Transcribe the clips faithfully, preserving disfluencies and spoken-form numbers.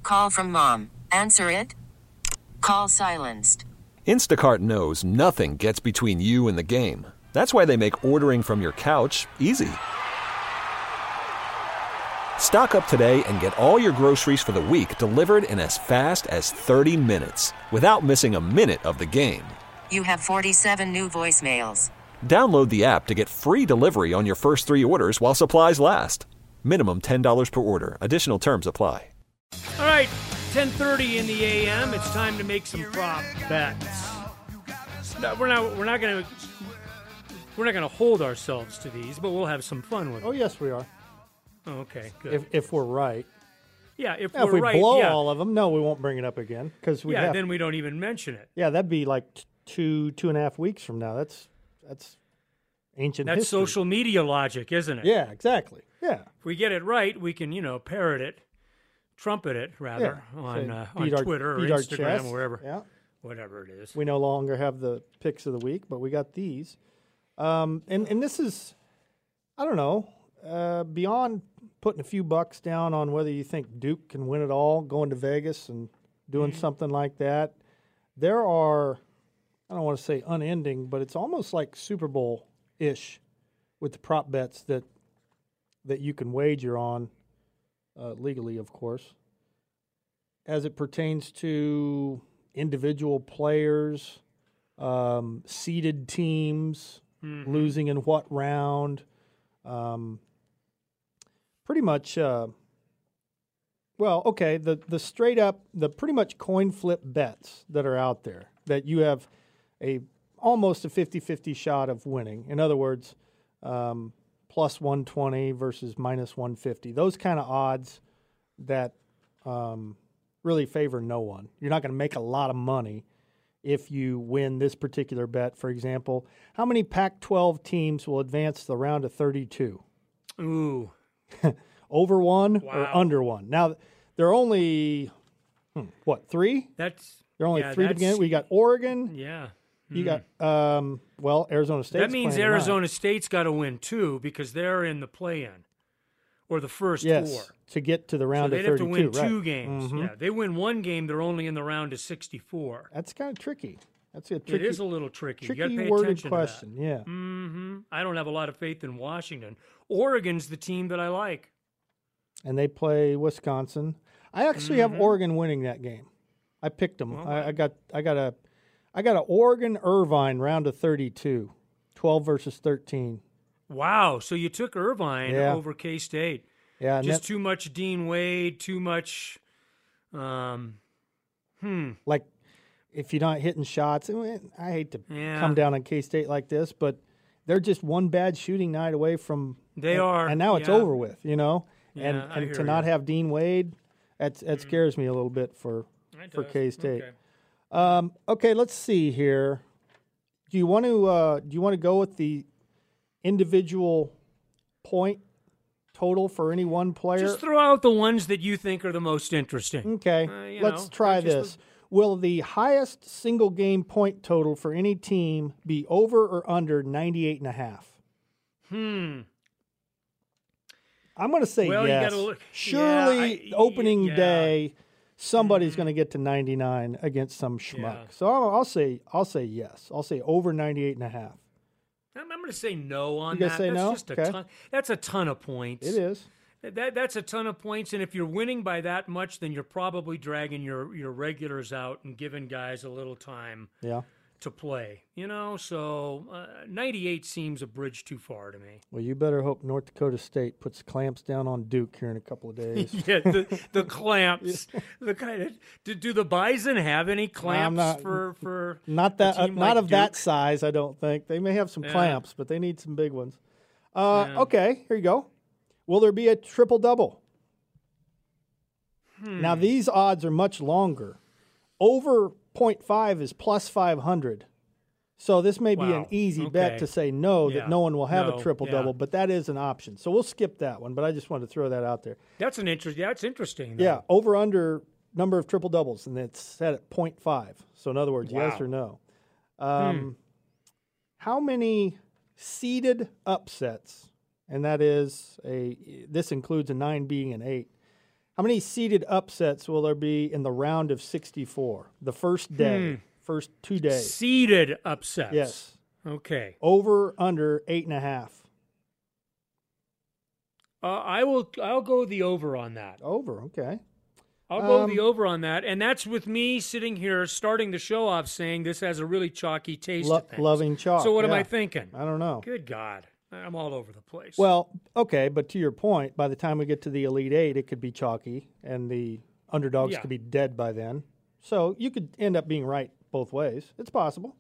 Call from mom. Answer it. Call silenced. Instacart knows nothing gets between you and the game. That's why they make ordering from your couch easy. Stock up today and get all your groceries for the week delivered in as fast as thirty minutes without missing a minute of the game. You have forty-seven new voicemails. Download the app to get free delivery on your first three orders while supplies last. Minimum ten dollars per order. Additional terms apply. All right, ten thirty in the A M. It's time to make some prop bets. No, we're not. We're not going to. We're not going to hold ourselves to these, but we'll have some fun with Oh, them. yes, we are. Oh, okay, good. If if we're right. yeah, if Now, we're if we right, blow yeah, all of them, no, we won't bring it up again because we yeah, have. then we don't even mention it. Yeah, that'd be like t- two two and a half weeks from now. That's that's ancient That's history. social media logic, isn't it? Yeah, exactly. Yeah. If we get it right, we can, you know, parrot it, trumpet it rather yeah. on So uh, on beat our- Twitter or beat our Instagram chest. or wherever, Yeah. whatever it is. We no longer have the picks of the week, but we got these. Um, and, and this is, I don't know, uh, beyond putting a few bucks down on whether you think Duke can win it all, going to Vegas and doing Mm-hmm. something like that, there are, I don't want to say unending, but it's almost like Super Bowl-ish with the prop bets that that you can wager on, uh, legally, of course, as it pertains to individual players, um, seeded teams, Mhm. losing in what round. Um, pretty much, uh, well, okay, the, the straight up, the pretty much coin flip bets that are out there that you have a almost a fifty-fifty shot of winning. In other words, um, plus one twenty versus minus one fifty. Those kind of odds that um, really favor no one. You're not going to make a lot of money if you win this particular bet. For example, how many Pac twelve teams will advance to the round of thirty-two? Ooh. Over one Wow. or under one? Now, there are only, hmm, what, three? That's There are only yeah, three to that's- begin. We got Oregon. Yeah. You got, um, well, Arizona State. That means Arizona State's got to win too because they're in the play-in or the first Yes, four. to get to the So round they'd of have to thirty-two. win two right. games. Mhm. Yeah, they win one game, they're only in the round of sixty-four. That's kind of tricky. That's a tricky. It is a little tricky. You got to tricky pay worded attention question. to Yeah. that. Mm-hmm. I don't have a lot of faith in Washington. Oregon's the team that I like. And they play Wisconsin. I actually have Mhm. Oregon winning that game. I picked them. Well, I, I got I got a I got a Oregon Irvine round of thirty-two, twelve versus thirteen. Wow. So you took Irvine Yeah. over K-State. Yeah, and Just that- too much Dean Wade, too much. Um, hmm. like if you're not hitting shots, I mean, I hate to Yeah. come down on K-State like this, but they're just one bad shooting night away from. They and, are, and now it's yeah. over with. You know, and Yeah, I and hear to not you. have Dean Wade, that's that scares me a little bit for It for does. K-State. Okay. Um, okay, let's see here. Do you want to uh, do you want to go with the individual point total for any one player? Just throw out the ones that you think are the most interesting. Okay, Uh, you let's know, try just this. Will the highest single game point total for any team be over or under ninety-eight and a half? Hmm. I'm going to say Well, you yes. gotta look- Surely, yeah, I- opening yeah. day, somebody's going to get to ninety-nine against some schmuck. Yeah. So I'll, I'll say I'll say yes. I'll say over ninety-eight and a half. I'm, I'm going to say no on You gonna that. say that's no? just a Okay. ton. That's a ton of points. It is. That that's a ton of points, and if you're winning by that much, then you're probably dragging your your regulars out and giving guys a little time Yeah. to play. You know, so uh, ninety-eight seems a bridge too far to me. Well, you better hope North Dakota State puts clamps down on Duke here in a couple of days. Yeah, the, the clamps. The kind of do, do the Bison have any clamps not- for for Not a that, uh, team not like of that Duke? size. I don't think they may have some Yeah. clamps, but they need some big ones. Uh, Yeah. Okay, here you go. Will there be a triple double? Hmm. Now these odds are much longer. Over point five is plus five hundred. So this may be an Wow. easy bet Okay. to say no, Yeah. that no one will have No. a triple Yeah. double, but that is an option. So we'll skip that one, but I just wanted to throw that out there. That's an interest. Yeah, it's interesting. though. Yeah, over under number of triple doubles, and it's set at point five. So in other words, yes Wow. or no. Um, How many seeded upsets? And that is a. This includes a nine being an eight. How many seeded upsets will there be in the round of sixty-four? The first day, Hmm. first two days. Seeded upsets. Yes. Okay. Over, under, eight and a half. Uh, I will. I'll go the over on that. Over, okay. I'll go Um, the over on that, and that's with me sitting here starting the show off saying this has a really chalky taste Lo- to things. loving chalk. So what am yeah. I thinking? I don't know. Good God, I'm all over the place. Well, okay, but to your point, by the time we get to the Elite Eight, it could be chalky, and the underdogs Yeah. could be dead by then. So you could end up being right both ways. It's possible.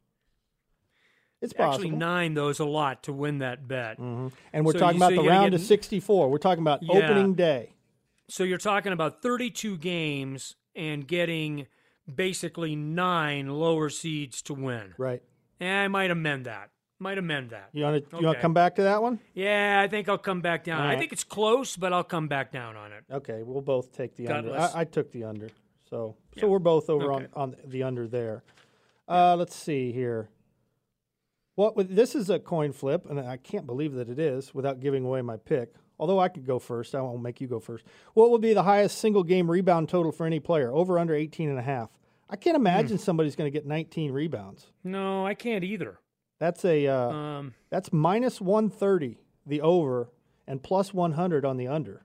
It's possible. actually nine though is a lot to win that bet. Mhm. And we're So talking you- so about the you're gonna round get- of sixty-four. We're talking about Yeah. opening day. So you're talking about thirty-two games and getting basically nine lower seeds to win. Right. Eh, I might amend that. Might amend that. You want to you want Okay. to come back to that one? Yeah, I think I'll come back down. All I right. think it's close, but I'll come back down on it. Okay, we'll both take the God under. bless. I, I took the under, so Yeah. so we're both over Okay. on, on the under there. Uh, let's see here. What with this is a coin flip, and I can't believe that it is without giving away my pick. Although I could go first, I won't make you go first. What will be the highest single game rebound total for any player? Over under eighteen and a half. I can't imagine somebody's going to get nineteen rebounds. No, I can't either. That's a uh, Um, that's minus one thirty the over and plus one hundred on the under.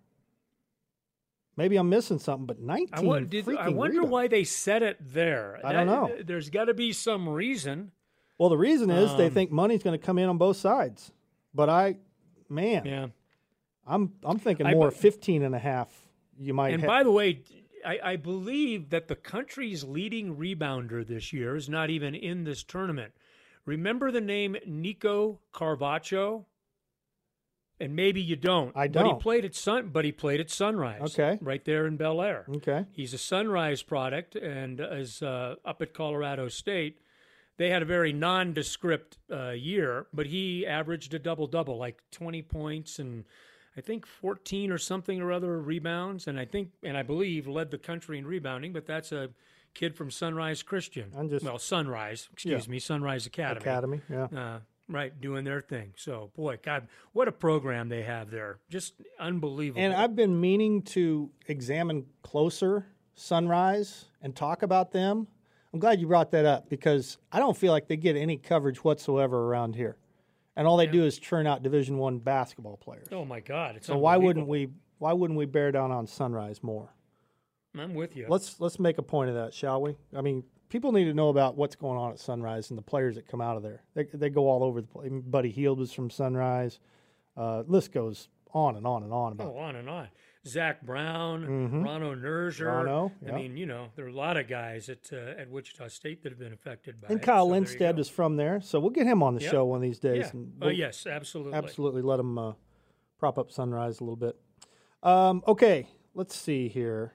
Maybe I'm missing something, but nineteen I, wa- did, freaking I wonder rebounds. why they set it there. I don't know. There's got to be some reason. Well, the reason is they Um, think money's going to come in on both sides. But I, man, Yeah. I'm I'm thinking I- more fifteen and a half. You might And ha- by the way, I, I believe that the country's leading rebounder this year is not even in this tournament. Remember the name Nico Carvaccio? And maybe you don't. I But he don't. played at Sun. But he played at Sunrise. Okay. Right there in Bel Air. Okay. He's a Sunrise product, and is uh, up at Colorado State. They had a very nondescript uh, year, but he averaged a double double, like twenty points and I think fourteen or something or other rebounds, and I think and I believe led the country in rebounding. But that's a kid from Sunrise Christian. I'm just- well, Sunrise, excuse Yeah. me, Sunrise Academy. Academy. Yeah. Uh, right, doing their thing. So, boy, God, what a program they have there. Just unbelievable. And I've been meaning to examine closer Sunrise and talk about them. I'm glad you brought that up because I don't feel like they get any coverage whatsoever around here, and all they do is churn out Division One basketball players. oh, my God. It's so why wouldn't unbelievable. we? Why wouldn't we bear down on Sunrise more? I'm with you. Let's let's make a point of that, shall we? I mean, people need to know about what's going on at Sunrise and the players that come out of there. They they go all over the place. Buddy Hield was from Sunrise. Uh, list goes on and on and on about. Oh, on and on. Zach Brown, Mhm. Rono Nerger. Rano, I yeah. mean, you know, there are a lot of guys at uh, at Wichita State that have been affected by And it. Kyle so there you Lindstedt go. is from there, so we'll get him on the Yep. show one of these days. Yeah. and Oh, we'll yes, absolutely. absolutely let him uh, prop up Sunrise a little bit. Um, okay, let's see here.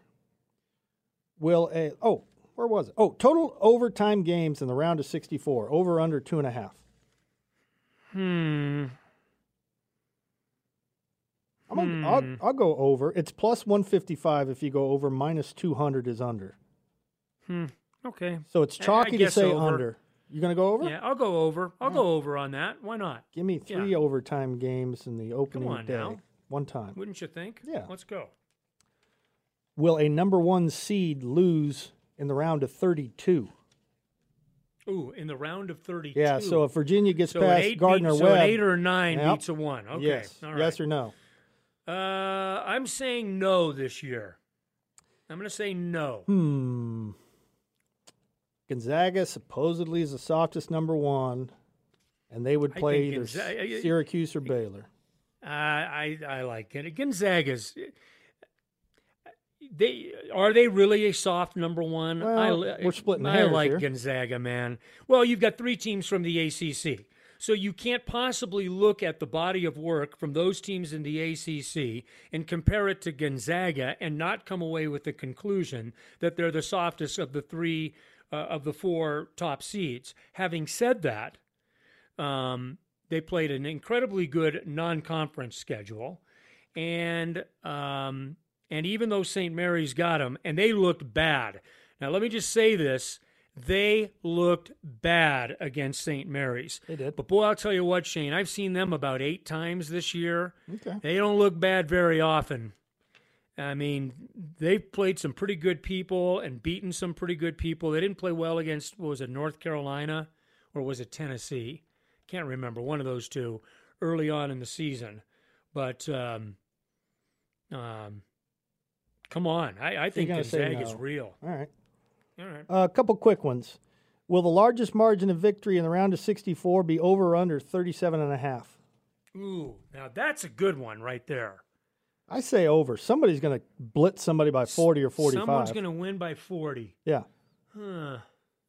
Will a oh where was it? Oh, total overtime games in the round of sixty-four. Over under two and a half. Hmm. I'm gonna, Hmm. I'll, I'll go over. It's plus one fifty-five if you go over. Minus two hundred is under. Hmm. Okay. So it's I- I chalky to guess say over. under. You gonna go over? Yeah, I'll go over. I'll go over on that. Why not? Give me three Yeah. overtime games in the opening on day. now. One time. Wouldn't you think? Yeah. Let's go. Will a number one seed lose in the round of thirty-two? Ooh, in the round of thirty-two. Yeah, so if Virginia gets So an past eight Gardner beat, so Webb, an eight or a nine Yep. beats a one. Okay. yes, All right. yes or no? Uh, I'm saying no this year. I'm going to say no. Hmm. Gonzaga supposedly is the softest number one, and they would I play think either Gonzaga- Syracuse or Baylor. Uh, I I like it. Gonzaga's. They are they really a soft number one? Well, I, li- we're splitting I hairs like here. Gonzaga, man. Well, you've got three teams from the A C C, so you can't possibly look at the body of work from those teams in the A C C and compare it to Gonzaga and not come away with the conclusion that they're the softest of the three uh, of the four top seeds. Having said that, um, they played an incredibly good non-conference schedule, and um, and even though Saint Mary's got them, and they looked bad. Now, let me just say this. They looked bad against Saint Mary's. They did. But, boy, I'll tell you what, Shane, I've seen them about eight times this year. Okay. They don't look bad very often. I mean, they've played some pretty good people and beaten some pretty good people. They didn't play well against, what was it, North Carolina, or was it Tennessee? Can't remember, one of those two, early on in the season. But um, um, come on, I, I think Gonzaga is no. real. All right. All right. Uh, a couple quick ones. Will the largest margin of victory in the round of sixty-four be over or under thirty-seven and a half? Ooh, now that's a good one right there. I say over. Somebody's going to blitz somebody by forty or forty-five. Someone's going to win by forty. Yeah. Huh.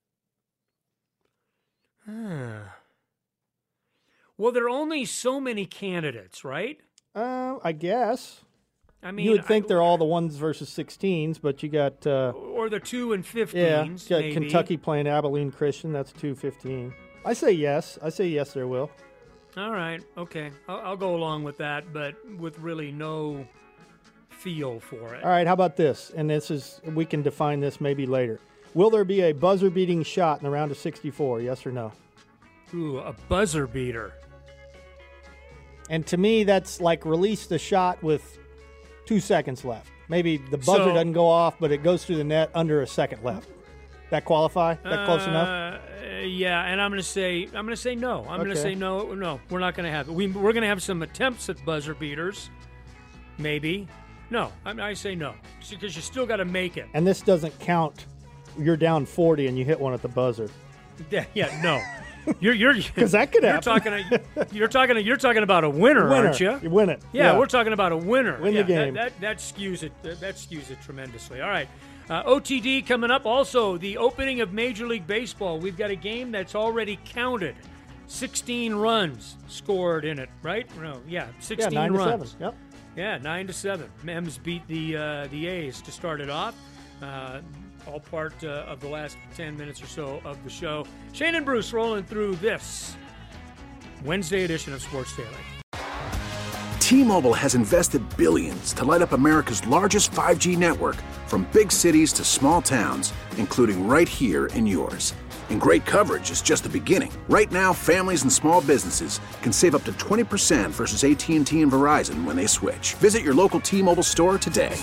Huh. Well, there are only so many candidates, right? Uh, I guess. I mean, you would think I, they're all the ones versus sixteens, but you got uh, or the two and fifteens. Yeah, you got maybe. Kentucky playing Abilene Christian. That's two fifteen. I say yes. I say yes. There will. All right. Okay. I'll, I'll go along with that, but with really no feel for it. All right. How about this? And this is we can define this maybe later. Will there be a buzzer-beating shot in the round of sixty-four? Yes or no? Ooh, a buzzer beater. And to me, that's like release the shot with two seconds left. Maybe the buzzer So- doesn't go off, but it goes through the net under a second left. That qualify? That close uh, enough? Yeah, and I'm going to say I'm going to say no. I'm going to Okay. say no. No, we're not going to have it. We, we're going to have some attempts at buzzer beaters, maybe. No, I, I say no because you still got to make it. And this doesn't count. You're down forty and you hit one at the buzzer. Yeah, yeah no. You're you're because that could you're happen. talking. You're talking. You're talking about a winner, Winner. aren't you? You win it. Yeah, Yeah. we're talking about a winner. Win yeah, the game. That, that, that skews it. That skews it tremendously. All right, uh, O T D coming up. Also, the opening of Major League Baseball. We've got a game that's already counted. sixteen runs scored in it. Right? No, yeah, sixteen yeah, nine runs. to seven. Yep. Yeah, nine to seven. Mems beat the uh, the A's to start it off. Uh, all part uh, of the last ten minutes or so of the show. Shane and Bruce rolling through this Wednesday edition of Sports Daily. T-Mobile has invested billions to light up America's largest five G network, from big cities to small towns, including right here in yours. And great coverage is just the beginning. Right now, families and small businesses can save up to twenty percent versus A T and T and Verizon when they switch. Visit your local T-Mobile store today.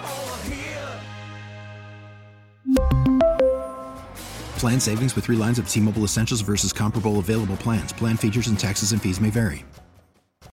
Plan savings with three lines of T-Mobile Essentials versus comparable available plans. Plan features and taxes and fees may vary.